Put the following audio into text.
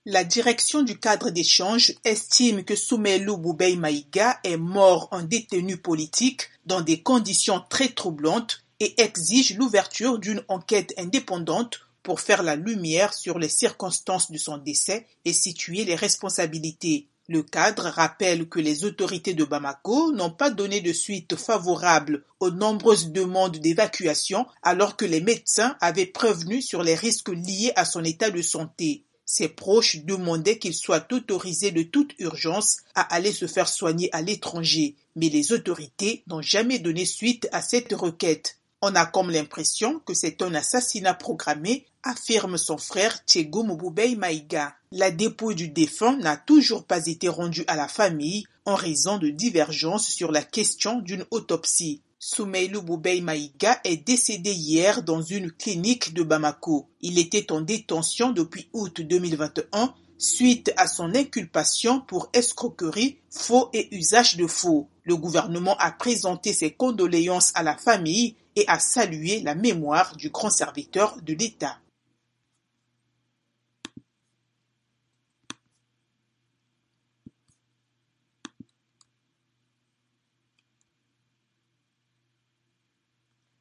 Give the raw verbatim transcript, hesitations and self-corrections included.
La direction du cadre d'échange estime que Soumeylou Boubèye Maïga est mort en détenu politique dans des conditions très troublantes et exige l'ouverture d'une enquête indépendante pour faire la lumière sur les circonstances de son décès et situer les responsabilités. Le cadre rappelle que les autorités de Bamako n'ont pas donné de suite favorable aux nombreuses demandes d'évacuation alors que les médecins avaient prévenu sur les risques liés à son état de santé. Ses proches demandaient qu'il soit autorisé de toute urgence à aller se faire soigner à l'étranger, mais les autorités n'ont jamais donné suite à cette requête. On a comme l'impression que c'est un assassinat programmé, affirme son frère Tchegoum Boubèye Maïga. La dépouille du défunt n'a toujours pas été rendue à la famille en raison de divergences sur la question d'une autopsie. Soumeylou Boubèye Maïga est décédé hier dans une clinique de Bamako. Il était en détention depuis août deux mille vingt et un suite à son inculpation pour escroquerie, faux et usage de faux. Le gouvernement a présenté ses condoléances à la famille et a salué la mémoire du grand serviteur de l'État.